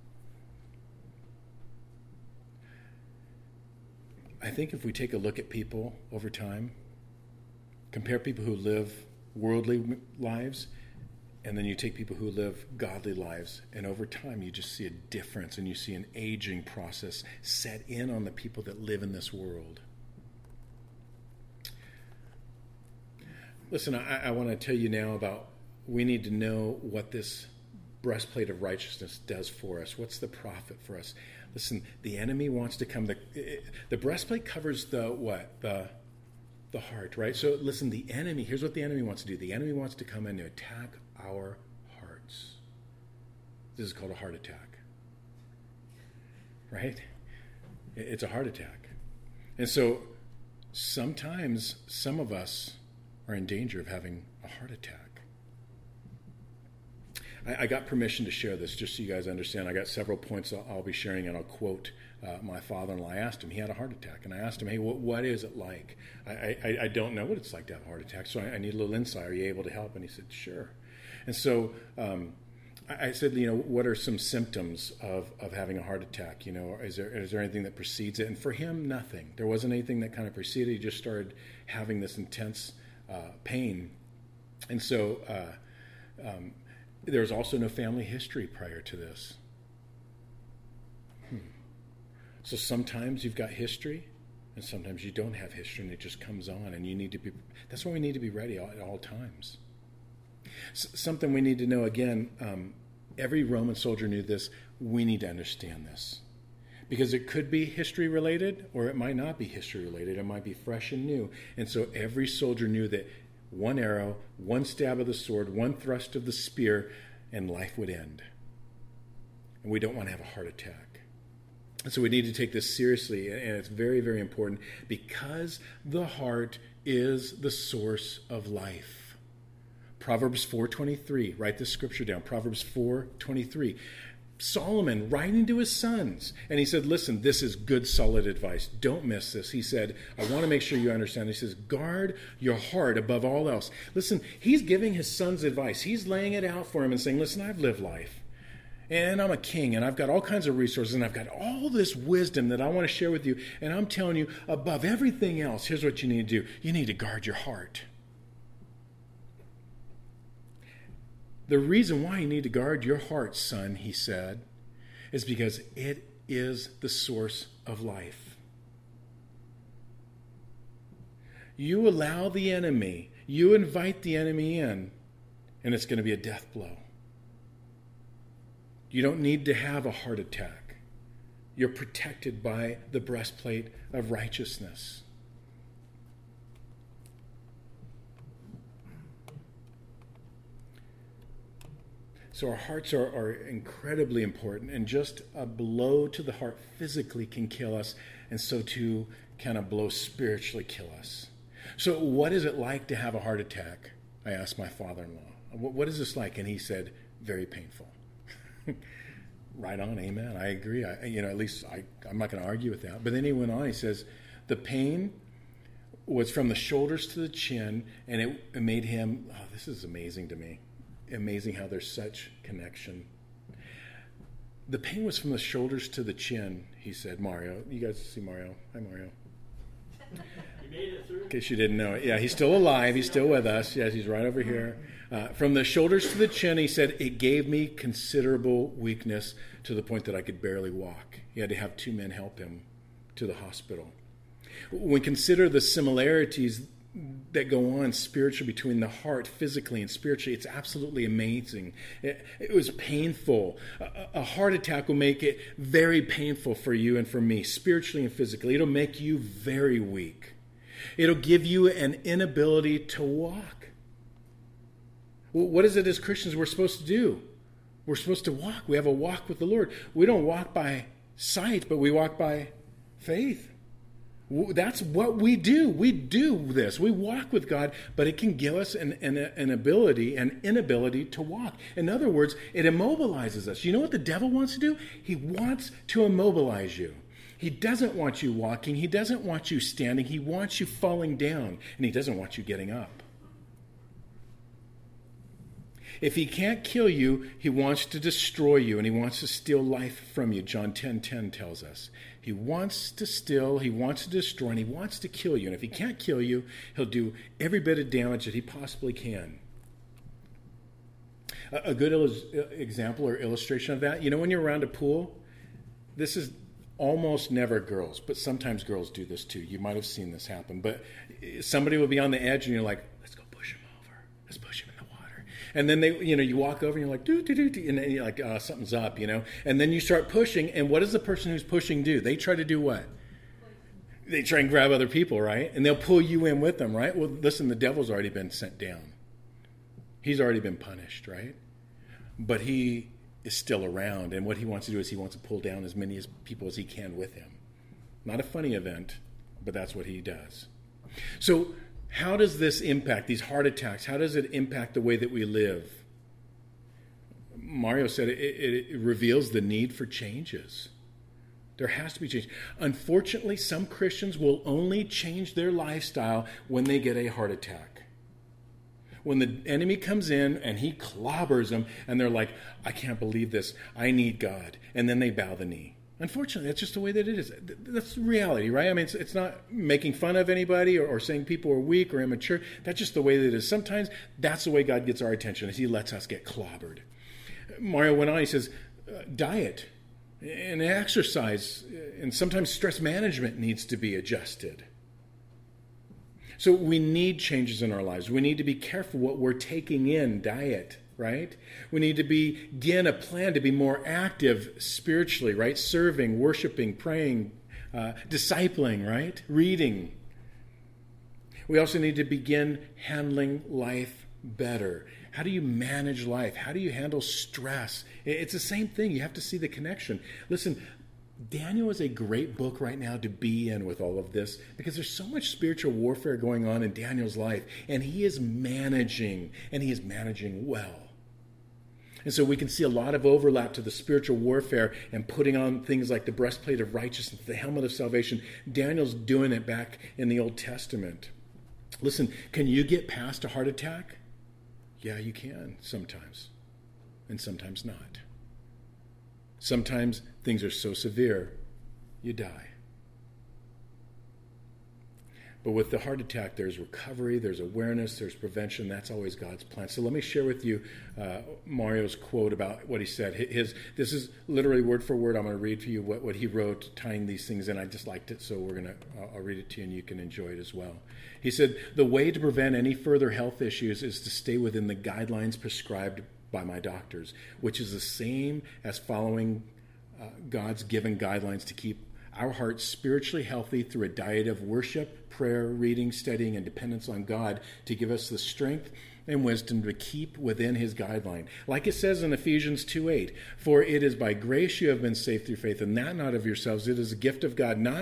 I think if we take a look at people over time, compare people who live worldly lives, and then you take people who live godly lives, and over time you just see a difference, and you see an aging process set in on the people that live in this world. Listen, I want to tell you now about, we need to know what this breastplate of righteousness does for us. What's the profit for us? Listen, the enemy wants to come, the breastplate covers the what? The heart, right? So listen, the enemy, here's what the enemy wants to do. The enemy wants to come in to attack our hearts. This is called a heart attack, right? It's a heart attack. And so sometimes some of us are in danger of having a heart attack. I got permission to share this, just so you guys understand. I got several points I'll be sharing, and I'll quote my father-in-law. I asked him, he had a heart attack, and I asked him, hey, what is it like? I don't know what it's like to have a heart attack, so I need a little insight. Are you able to help? And he said, sure. And so I said, what are some symptoms of having a heart attack? Is there anything that precedes it? And for him, nothing. There wasn't anything that kind of preceded. He just started having this intense pain. And so there was also no family history prior to this. So sometimes you've got history, and sometimes you don't have history, and it just comes on, and you need to be, that's why we need to be ready at all times. Something we need to know, again, every Roman soldier knew this, we need to understand this. Because it could be history related, or it might not be history related, it might be fresh and new. And so every soldier knew that one arrow, one stab of the sword, one thrust of the spear, and life would end. And we don't want to have a heart attack. And so we need to take this seriously, and it's very, very important, because the heart is the source of life. Proverbs 4:23, write this scripture down. Proverbs 4:23. Solomon writing to his sons, and he said, listen, this is good, solid advice. Don't miss this. He said, I want to make sure you understand. He says, guard your heart above all else. Listen, he's giving his sons advice. He's laying it out for him and saying, listen, I've lived life. And I'm a king, and I've got all kinds of resources, and I've got all this wisdom that I want to share with you. And I'm telling you, above everything else, here's what you need to do. You need to guard your heart. The reason why you need to guard your heart, son, he said, is because it is the source of life. You allow the enemy, you invite the enemy in, and it's going to be a death blow. You don't need to have a heart attack. You're protected by the breastplate of righteousness. So our hearts are incredibly important, and just a blow to the heart physically can kill us, and so too can a blow spiritually kill us. So what is it like to have a heart attack? I asked my father-in-law. What is this like? And he said, very painful. Right on, amen. I agree. At least I'm not going to argue with that. But then he went on, he says, the pain was from the shoulders to the chin, and it made him, this is amazing to me. Amazing how there's such connection. The pain was from the shoulders to the chin, he said. Mario, you guys see Mario? Hi, Mario. He made it through. In case you didn't know it. Yeah, he's still alive. He's still with us. Yes, he's right over here. From the shoulders to the chin, he said, it gave me considerable weakness to the point that I could barely walk. He had to have 2 men help him to the hospital. When we consider the similarities that go on spiritually between the heart, physically and spiritually, it's absolutely amazing. It was painful. A heart attack will make it very painful for you and for me, spiritually and physically. It'll make you very weak. It'll give you an inability to walk. What is it as Christians we're supposed to do? We're supposed to walk. We have a walk with the Lord. We don't walk by sight, but we walk by faith. That's what we do. We do this. We walk with God, but it can give us an inability to walk. In other words, it immobilizes us. You know what the devil wants to do? He wants to immobilize you. He doesn't want you walking. He doesn't want you standing. He wants you falling down, and he doesn't want you getting up. If he can't kill you, he wants to destroy you, and he wants to steal life from you. John 10:10 tells us. He wants to steal, he wants to destroy, and he wants to kill you. And if he can't kill you, he'll do every bit of damage that he possibly can. A good example or illustration of that, when you're around a pool, this is almost never girls, but sometimes girls do this too. You might have seen this happen. But somebody will be on the edge, and you're like, let's go push him over. Let's push him in the water. And then you walk over, and you're like, and then you're like, something's up, And then you start pushing, and what does the person who's pushing do? They try to do what? They try and grab other people, right? And they'll pull you in with them, right? Well, listen, the devil's already been sent down. He's already been punished, right? But he is still around, and what he wants to do is he wants to pull down as many people as he can with him. Not a funny event, but that's what he does. So how does this impact, these heart attacks, how does it impact the way that we live? Mario said it reveals the need for changes. There has to be change. Unfortunately, some Christians will only change their lifestyle when they get a heart attack. When the enemy comes in and he clobbers them, and they're like, I can't believe this. I need God. And then they bow the knee. Unfortunately, that's just the way that it is. That's reality, right? I mean, it's not making fun of anybody or saying people are weak or immature. That's just the way that it is. Sometimes that's the way God gets our attention, is he lets us get clobbered. Mario went on, he says, diet and exercise and sometimes stress management needs to be adjusted. So we need changes in our lives. We need to be careful what we're taking in, diet, right? We need to begin a plan to be more active spiritually, right? Serving, worshiping, praying, discipling, right? Reading. We also need to begin handling life better. How do you manage life? How do you handle stress? It's the same thing. You have to see the connection. Listen, Daniel is a great book right now to be in with all of this because there's so much spiritual warfare going on in Daniel's life, and he is managing well. And so we can see a lot of overlap to the spiritual warfare and putting on things like the breastplate of righteousness, the helmet of salvation. Daniel's doing it back in the Old Testament. Listen, can you get past a heart attack? Yeah, you can sometimes, and sometimes not. Sometimes things are so severe, you die. But with the heart attack, there's recovery, there's awareness, there's prevention. That's always God's plan. So let me share with you Mario's quote about what he said. This is literally word for word. I'm going to read for you what he wrote, tying these things in. I just liked it, so I'll read it to you, and you can enjoy it as well. He said, "The way to prevent any further health issues is to stay within the guidelines prescribed by my doctors, which is the same as following God's given guidelines to keep our hearts spiritually healthy through a diet of worship, prayer, reading, studying, and dependence on God to give us the strength and wisdom to keep within his guideline. Like it says in Ephesians 2:8, for it is by grace you have been saved through faith, and that not of yourselves. It is a gift of God, not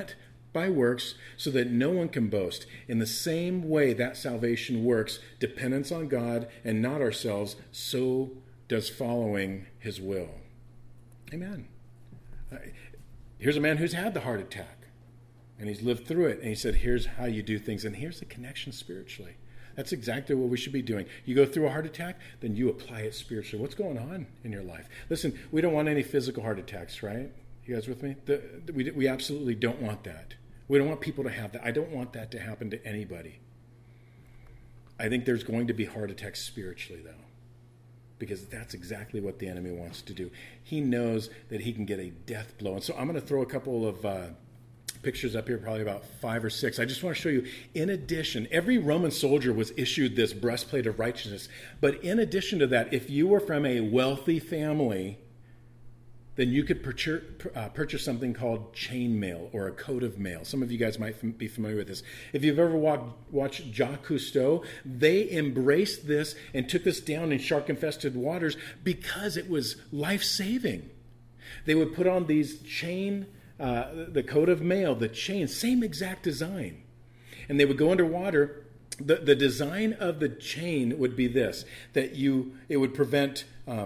by works so that no one can boast. In the same way that salvation works, dependence on God and not ourselves, so does following his will. Amen. Here's a man who's had the heart attack, and he's lived through it, and he said, here's how you do things, and here's the connection spiritually. That's exactly what we should be doing. You go through a heart attack, then you apply it spiritually. What's going on in your life? Listen, we don't want any physical heart attacks, right? You guys with me? We absolutely don't want that. We don't want people to have that. I don't want that to happen to anybody. I think there's going to be heart attacks spiritually, though, because that's exactly what the enemy wants to do. He knows that he can get a death blow. And so I'm going to throw a couple of pictures up here, probably about 5 or 6. I just want to show you, in addition, every Roman soldier was issued this breastplate of righteousness. But in addition to that, if you were from a wealthy family, then you could purchase something called chainmail or a coat of mail. Some of you guys might be familiar with this. If you've ever watched Jacques Cousteau, they embraced this and took this down in shark-infested waters because it was life-saving. They would put on these the coat of mail, the chain, same exact design. And they would go underwater. The design of the chain would be this, that it would prevent,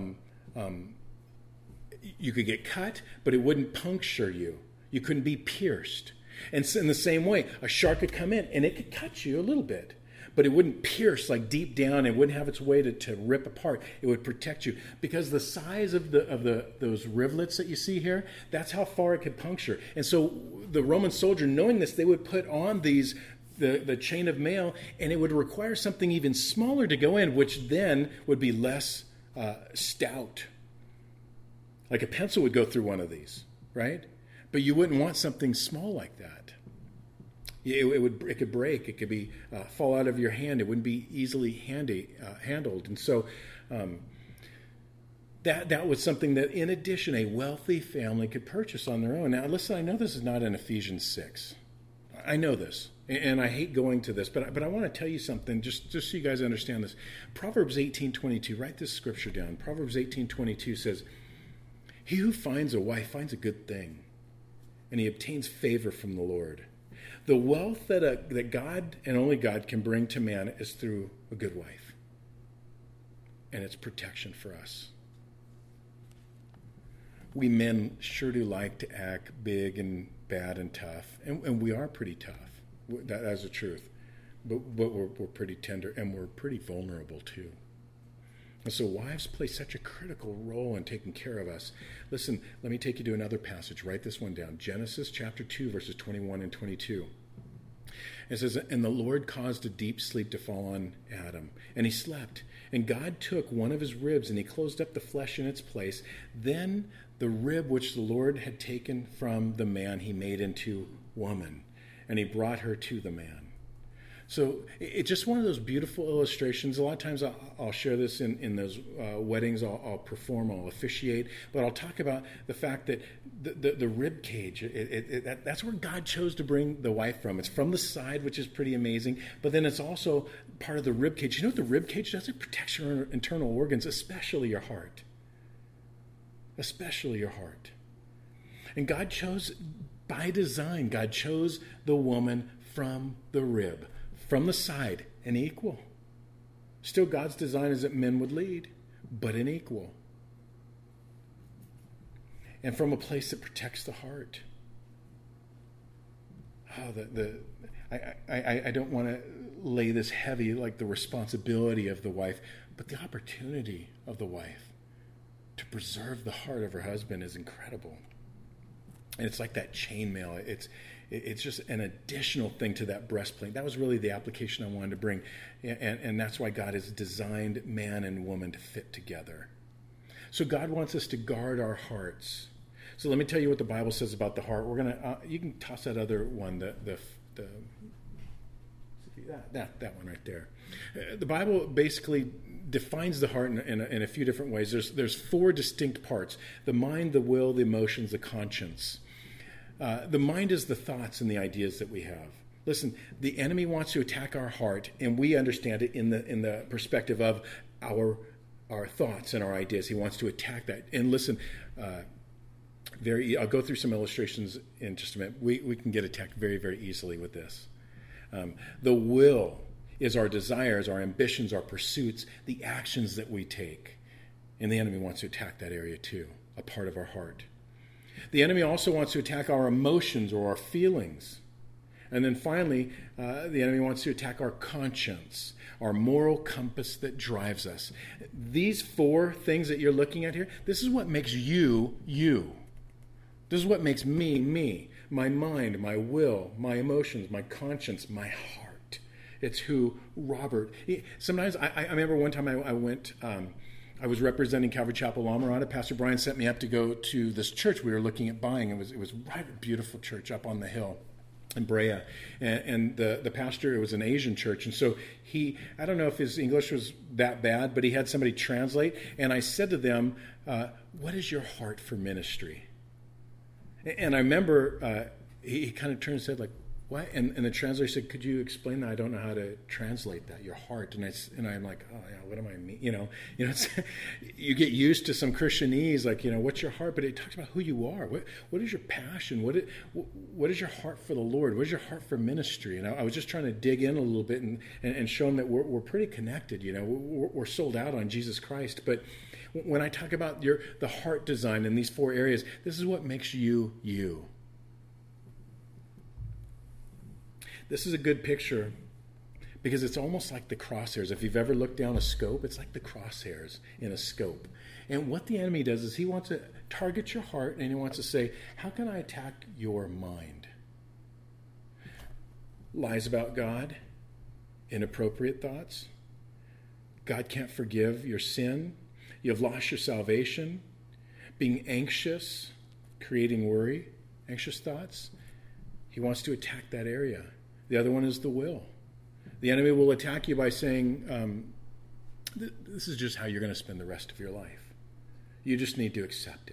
you could get cut, but it wouldn't puncture you. You couldn't be pierced. And so in the same way, a shark could come in and it could cut you a little bit, but it wouldn't pierce like deep down. It wouldn't have its way to rip apart. It would protect you because the size of those rivulets that you see here, that's how far it could puncture. And so the Roman soldier, knowing this, they would put on the chain of mail, and it would require something even smaller to go in, which then would be less stout. Like a pencil would go through one of these, right? But you wouldn't want something small like that. It could break. It could be fall out of your hand. It wouldn't be easily handled. And so that was something that, in addition, a wealthy family could purchase on their own. Now, listen, I know this is not in Ephesians 6. I know this, and I hate going to this, but I want to tell you something just so you guys understand this. Proverbs 18:22. Write this scripture down. Proverbs 18:22 says, "He who finds a wife finds a good thing, and he obtains favor from the Lord." The wealth that God and only God can bring to man is through a good wife. And it's protection for us. We men sure do like to act big and bad and tough. And we are pretty tough. That's the truth. But we're pretty tender, and we're pretty vulnerable too. And so wives play such a critical role in taking care of us. Listen, let me take you to another passage. Write this one down. Genesis chapter 2, verses 21 and 22. It says, "And the Lord caused a deep sleep to fall on Adam, and he slept. And God took one of his ribs, and he closed up the flesh in its place. Then the rib which the Lord had taken from the man he made into woman, and he brought her to the man." So it's just one of those beautiful illustrations. A lot of times I'll share this in those weddings I'll perform, I'll officiate, but I'll talk about the fact that the rib cage, that's where God chose to bring the wife from. It's from the side, which is pretty amazing, but then it's also part of the rib cage. You know what the rib cage does? It protects your internal organs, especially your heart. Especially your heart. And God chose, by design, God chose the woman from the rib. From the side, an equal. Still, God's design is that men would lead, but an equal. And from a place that protects the heart. I don't want to lay this heavy, like the responsibility of the wife, but the opportunity of the wife to preserve the heart of her husband is incredible. And it's like that chainmail. It's just an additional thing to that breastplate. That was really the application I wanted to bring. And that's why God has designed man and woman to fit together. So God wants us to guard our hearts. So let me tell you what the Bible says about the heart. We're gonna you can toss that other one, that one right there. The Bible basically defines the heart in a few different ways. There's 4 distinct parts: the mind, the will, the emotions, the conscience. The mind is the thoughts and the ideas that we have. Listen, the enemy wants to attack our heart, and we understand it in the perspective of our thoughts and our ideas. He wants to attack that. And listen, I'll go through some illustrations in just a minute. We can get attacked very, very easily with this. The will is our desires, our ambitions, our pursuits, the actions that we take. And the enemy wants to attack that area too, a part of our heart. The enemy also wants to attack our emotions or our feelings. And then finally, the enemy wants to attack our conscience, our moral compass that drives us. These 4 things that you're looking at here, this is what makes you, you. This is what makes me, me. My mind, my will, my emotions, my conscience, my heart. It's who Robert. Sometimes, I remember one time I went, I was representing Calvary Chapel, La Mirada. Pastor Brian sent me up to go to this church we were looking at buying. It was right, a beautiful church up on the hill in Brea, and the pastor, it was an Asian church, and so I don't know if his English was that bad, but he had somebody translate, and I said to them, what is your heart for ministry? And I remember he kind of turned and said, like, what? And the translator said, could you explain that? I don't know how to translate that, your heart. And I'm like, oh yeah, what do I mean? It's, you get used to some Christianese, like, what's your heart? But it talks about who you are. What is your passion? What is your heart for the Lord? What is your heart for ministry? And I was just trying to dig in a little bit and show them that we're pretty connected. We're sold out on Jesus Christ. But when I talk about the heart design in these 4 areas, this is what makes you, you. This is a good picture because it's almost like the crosshairs. If you've ever looked down a scope, it's like the crosshairs in a scope. And what the enemy does is he wants to target your heart, and he wants to say, how can I attack your mind? Lies about God, inappropriate thoughts. God can't forgive your sin. You've lost your salvation. Being anxious, creating worry, anxious thoughts. He wants to attack that area. The other one is the will. The enemy will attack you by saying, this is just how you're going to spend the rest of your life. You just need to accept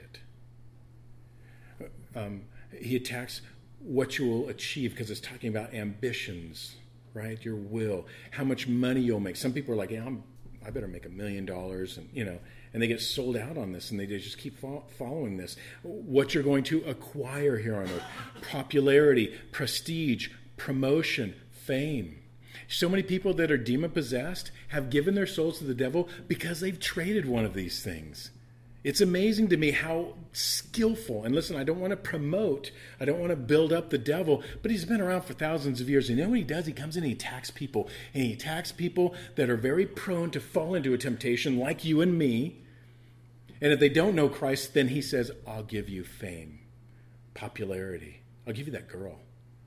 it. He attacks what you will achieve because it's talking about ambitions, right? Your will, how much money you'll make. Some people are like, I better make $1 million, and they get sold out on this, and they just keep following this. What you're going to acquire here on earth, popularity, prestige, promotion, fame. So many people that are demon-possessed have given their souls to the devil because they've traded one of these things. It's amazing to me how skillful, and listen, I don't want to promote, I don't want to build up the devil, but he's been around for thousands of years. And you know what he does? He comes in and he attacks people. And he attacks people that are very prone to fall into a temptation like you and me. And if they don't know Christ, then he says, I'll give you fame, popularity. I'll give you that girl.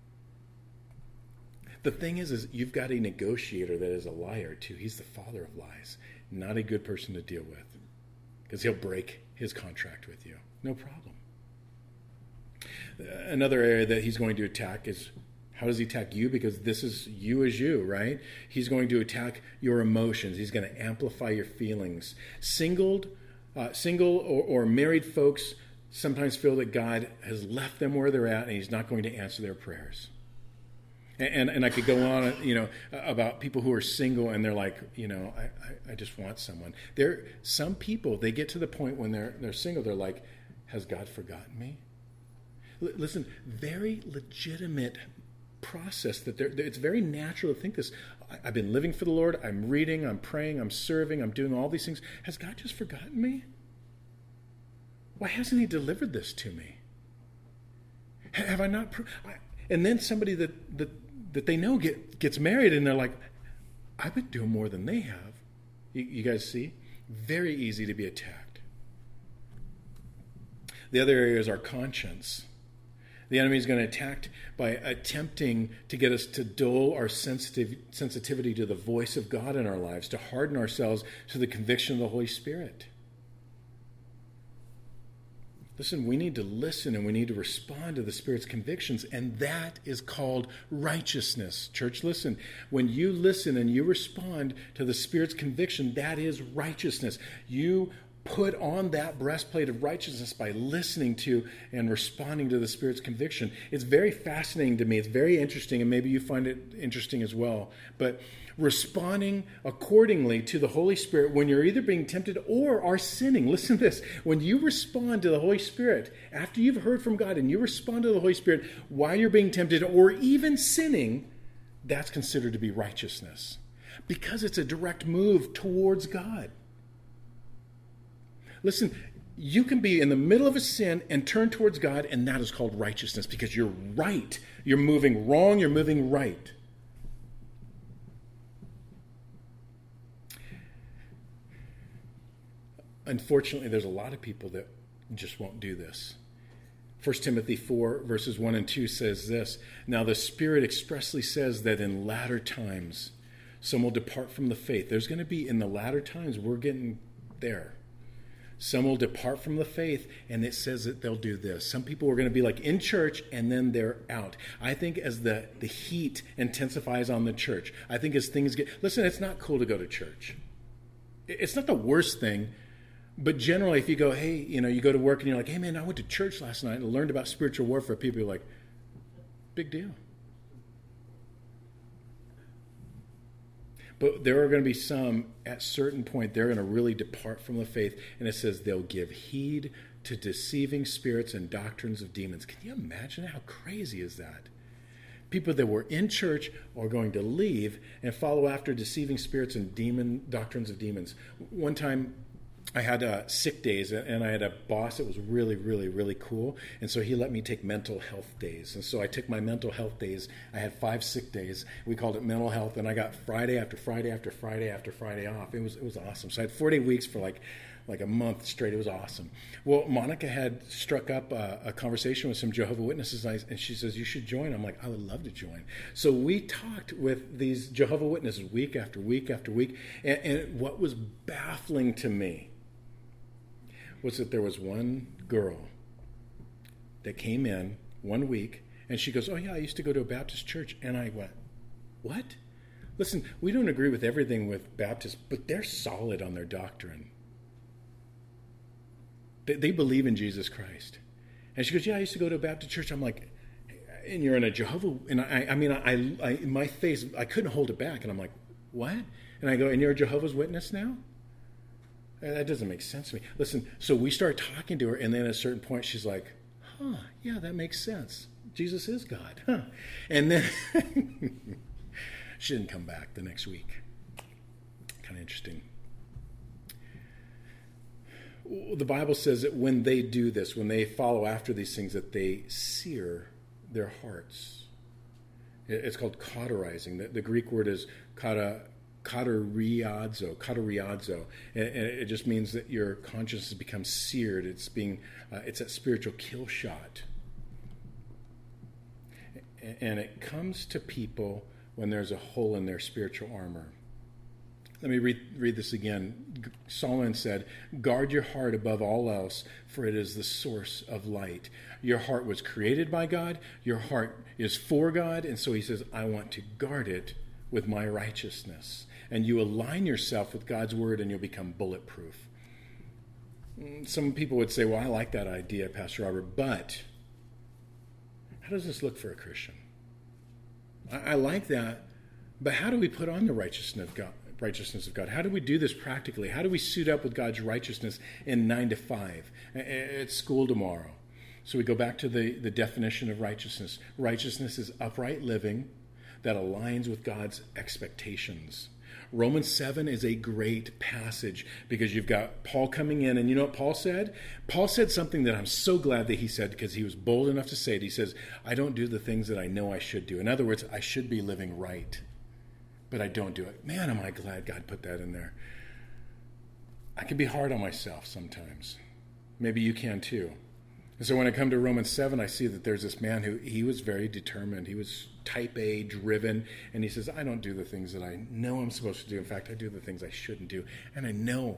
The thing is you've got a negotiator that is a liar too. He's the father of lies. Not a good person to deal with because he'll break his contract with you. No problem. Another area that he's going to attack is, how does he attack you? Because this is you as you, right? He's going to attack your emotions. He's going to amplify your feelings. Single or married folks sometimes feel that God has left them where they're at and he's not going to answer their prayers. And I could go on, about people who are single and they're like, I just want someone. Some people, they get to the point when they're single, they're like, has God forgotten me? Listen, very legitimate process it's very natural to think this. I've been living for the Lord. I'm reading, I'm praying, I'm serving, I'm doing all these things. Has God just forgotten me? Why hasn't he delivered this to me? Have I not? And then somebody that they know gets married and they're like, I've been doing more than they have. You guys see? Very easy to be attacked. The other area is our conscience. The enemy is going to attack by attempting to get us to dull our sensitivity to the voice of God in our lives, to harden ourselves to the conviction of the Holy Spirit. Listen, we need to listen and we need to respond to the Spirit's convictions, and that is called righteousness. Church, listen. When you listen and you respond to the Spirit's conviction, that is righteousness. You put on that breastplate of righteousness by listening to and responding to the Spirit's conviction. It's very fascinating to me. It's very interesting, and maybe you find it interesting as well. But responding accordingly to the Holy Spirit when you're either being tempted or are sinning. Listen to this. When you respond to the Holy Spirit, after you've heard from God and you respond to the Holy Spirit while you're being tempted or even sinning, that's considered to be righteousness because it's a direct move towards God. Listen, you can be in the middle of a sin and turn towards God, and that is called righteousness because you're right. You're moving wrong, you're moving right. Unfortunately, there's a lot of people that just won't do this. 1 Timothy 4, verses 1 and 2 says this, "Now the Spirit expressly says that in latter times some will depart from the faith." There's going to be, in the latter times, we're getting there. Some will depart from the faith, and it says that they'll do this. Some people are going to be like in church, and then they're out. I think as the heat intensifies on the church, I think as things get... Listen, it's not cool to go to church. It's not the worst thing, but generally if you go, hey, you go to work and you're like, hey man, I went to church last night and learned about spiritual warfare, people are like, big deal. But there are going to be some, at a certain point, they're going to really depart from the faith. And it says they'll give heed to deceiving spirits and doctrines of demons. Can you imagine how crazy is that? People that were in church are going to leave and follow after deceiving spirits and doctrines of demons. One time I had sick days, and I had a boss that was really, really, really cool. And so he let me take mental health days. And so I took my mental health days. I had 5 sick days. We called it mental health. And I got Friday after Friday after Friday after Friday off. It was awesome. So I had 40 weeks for like a month straight. It was awesome. Well, Monica had struck up a conversation with some Jehovah's Witnesses, and she says, you should join. I'm like, I would love to join. So we talked with these Jehovah's Witnesses week after week after week. And what was baffling to me was that there was one girl that came in one week, and she goes, oh yeah, I used to go to a Baptist church. And I went, what? Listen, we don't agree with everything with Baptists, but they're solid on their doctrine. They believe in Jesus Christ. And she goes, yeah, I used to go to a Baptist church. I'm like, and you're in a Jehovah, and I my face, I couldn't hold it back. And I'm like, what? And I go, and you're a Jehovah's Witness now? That doesn't make sense to me. Listen, so we start talking to her, and then at a certain point, she's like, huh, yeah, that makes sense. Jesus is God, huh? And then she didn't come back the next week. Kind of interesting. The Bible says that when they do this, when they follow after these things, that they sear their hearts. It's called cauterizing. The Greek word is kateriazo. And it just means that your conscience has become seared. It's that spiritual kill shot. And it comes to people when there's a hole in their spiritual armor. Let me read this again. Solomon said, guard your heart above all else, for it is the source of light. Your heart was created by God. Your heart is for God. And so he says, I want to guard it with my righteousness. And you align yourself with God's word and you'll become bulletproof. Some people would say, well, I like that idea, Pastor Robert, but how does this look for a Christian? I like that, but how do we put on the righteousness of God? How do we do this practically? How do we suit up with God's righteousness in 9 to 5 at school tomorrow? So we go back to the definition of righteousness. Righteousness is upright living that aligns with God's expectations. Romans 7 is a great passage because you've got Paul coming in, and you know what Paul said? Paul said something that I'm so glad that he said because he was bold enough to say it. He says, I don't do the things that I know I should do. In other words, I should be living right, but I don't do it. Man, am I glad God put that in there. I can be hard on myself sometimes. Maybe you can too. And so when I come to Romans 7, I see that there's this man who, he was very determined. He was type A, driven, and he says, I don't do the things that I know I'm supposed to do. In fact, I do the things I shouldn't do. And I know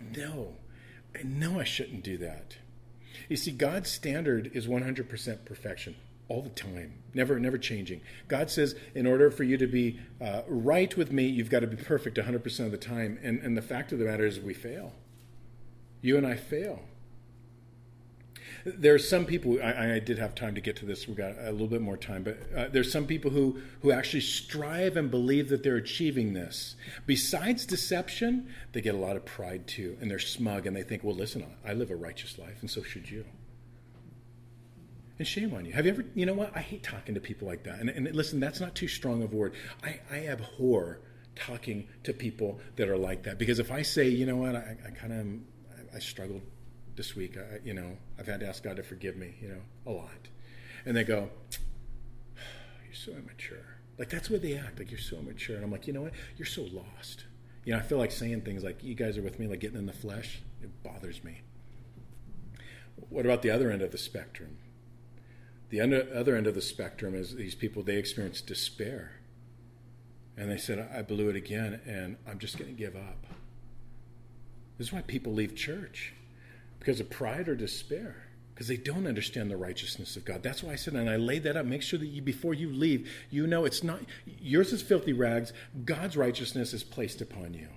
I shouldn't do that. You see, God's standard is 100% perfection all the time, never changing. God says, in order for you to be right with me, you've got to be perfect 100% of the time. And the fact of the matter is we fail. You and I fail. There's some people, I did have time to get to this, we got a little bit more time, but there's some people who actually strive and believe that they're achieving this. Besides deception, they get a lot of pride too, and they're smug, and they think, well, listen, I live a righteous life, and so should you. And shame on you. Have you ever, you know what, I hate talking to people like that. And listen, that's not too strong of a word. I abhor talking to people that are like that, because if I say, you know what, I struggled this week, I've had to ask God to forgive me, a lot. And they go, you're so immature. Like, that's where they act, like, you're so immature. And I'm like, you know what? You're so lost. I feel like saying things like, you guys are with me, like getting in the flesh. It bothers me. What about the other end of the spectrum? The other end of the spectrum is these people, they experience despair. And they said, I blew it again, and I'm just going to give up. This is why people leave church. Because of pride or despair. Because they don't understand the righteousness of God. That's why I said, and I laid that up. Make sure that before you leave, you know it's not, yours is filthy rags. God's righteousness is placed upon you.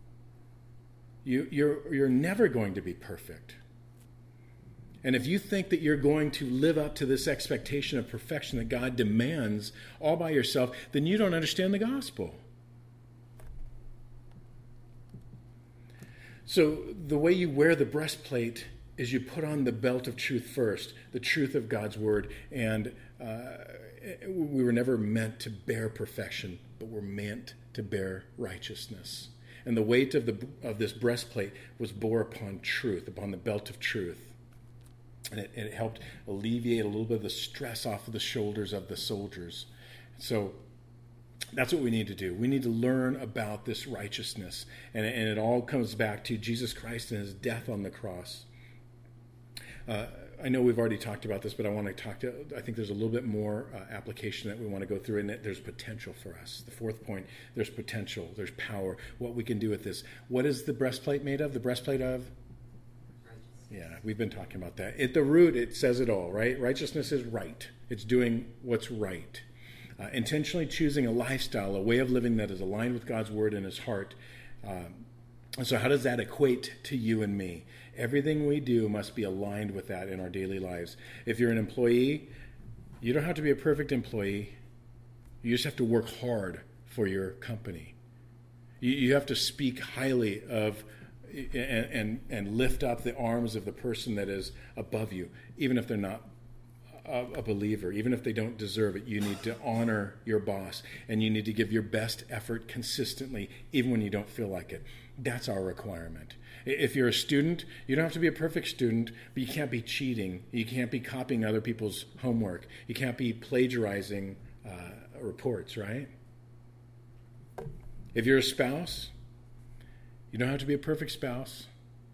You're never going to be perfect. And if you think that you're going to live up to this expectation of perfection that God demands all by yourself, then you don't understand the gospel. So the way you wear the breastplate is you put on the belt of truth first, the truth of God's word. And we were never meant to bear perfection, but we're meant to bear righteousness. And the weight of this breastplate was bore upon truth, upon the belt of truth. And it helped alleviate a little bit of the stress off of the shoulders of the soldiers. So that's what we need to do. We need to learn about this righteousness. And it all comes back to Jesus Christ and his death on the cross. I know we've already talked about this, but I think there's a little bit more application that we want to go through, and that there's potential for us. The fourth point, there's potential, there's power, what we can do with this. What is the breastplate made of? The breastplate of? Yeah, we've been talking about that. At the root, it says it all, right? Righteousness is right. It's doing what's right. Intentionally choosing a lifestyle, a way of living that is aligned with God's word in his heart. And so how does that equate to you and me? Everything we do must be aligned with that in our daily lives. If you're an employee, you don't have to be a perfect employee. You just have to work hard for your company. You have to speak highly of and lift up the arms of the person that is above you, even if they're not a believer, even if they don't deserve it. You need to honor your boss, and you need to give your best effort consistently, even when you don't feel like it. That's our requirement. If you're a student, you don't have to be a perfect student, but you can't be cheating. You can't be copying other people's homework. You can't be plagiarizing reports, right? If you're a spouse, you don't have to be a perfect spouse,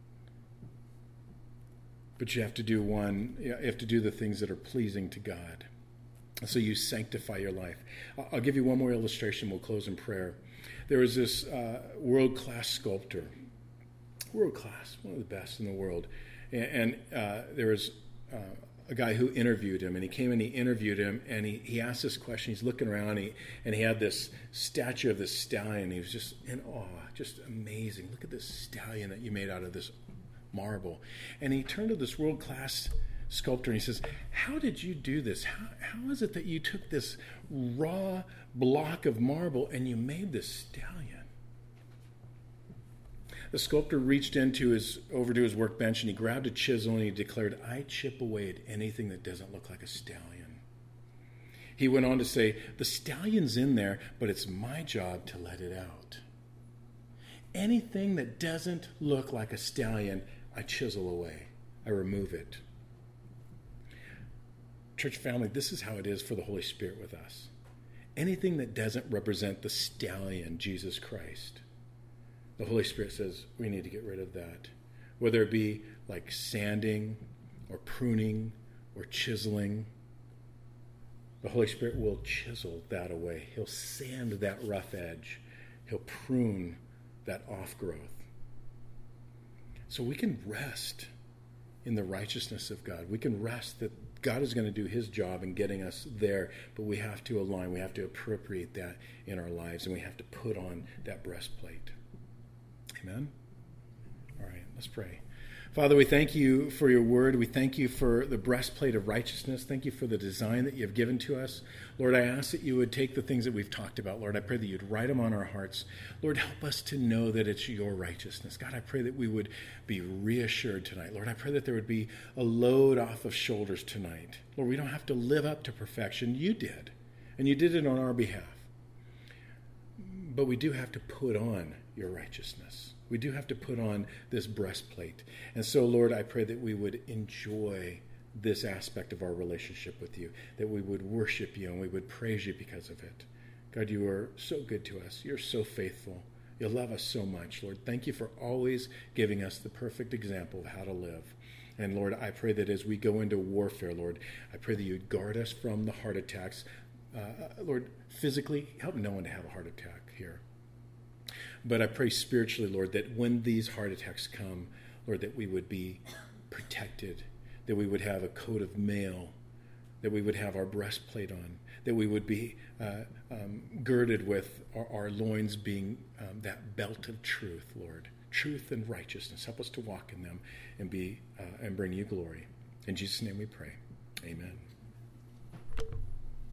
but you have to do the things that are pleasing to God. So you sanctify your life. I'll give you one more illustration. We'll close in prayer. There was this world-class sculptor. World-class, one of the best in the world. And there was a guy who interviewed him, and he came and he interviewed him, and he asked this question. He's looking around, and he had this statue of this stallion. He was just in awe, just amazing. Look at this stallion that you made out of this marble. And he turned to this world-class sculptor and he says, how did you do this? How is it that you took this raw block of marble and you made this stallion? The sculptor reached over to his workbench, and he grabbed a chisel and he declared, I chip away at anything that doesn't look like a stallion. He went on to say, the stallion's in there, but it's my job to let it out. Anything that doesn't look like a stallion, I chisel away. I remove it. Church family, this is how it is for the Holy Spirit with us. Anything that doesn't represent the stallion, Jesus Christ, the Holy Spirit says we need to get rid of that. Whether it be like sanding or pruning or chiseling, the Holy Spirit will chisel that away. He'll sand that rough edge. He'll prune that off-growth. So we can rest in the righteousness of God. We can rest that God is going to do his job in getting us there, but we have to align. We have to appropriate that in our lives, and we have to put on that breastplate. Amen? All right, let's pray. Father, we thank you for your word. We thank you for the breastplate of righteousness. Thank you for the design that you have given to us. Lord, I ask that you would take the things that we've talked about. Lord, I pray that you'd write them on our hearts. Lord, help us to know that it's your righteousness. God, I pray that we would be reassured tonight. Lord, I pray that there would be a load off of shoulders tonight. Lord, we don't have to live up to perfection. You did, and you did it on our behalf. But we do have to put on your righteousness. We do have to put on this breastplate. And so, Lord, I pray that we would enjoy this aspect of our relationship with you, that we would worship you and we would praise you because of it. God, you are so good to us. You're so faithful. You love us so much, Lord. Thank you for always giving us the perfect example of how to live. And, Lord, I pray that as we go into warfare, Lord, I pray that you'd guard us from the heart attacks. Lord, physically, help no one to have a heart attack here. But I pray spiritually, Lord, that when these heart attacks come, Lord, that we would be protected, that we would have a coat of mail, that we would have our breastplate on, that we would be girded with our loins being that belt of truth, Lord, truth and righteousness. Help us to walk in them and bring you glory. In Jesus' name we pray. Amen.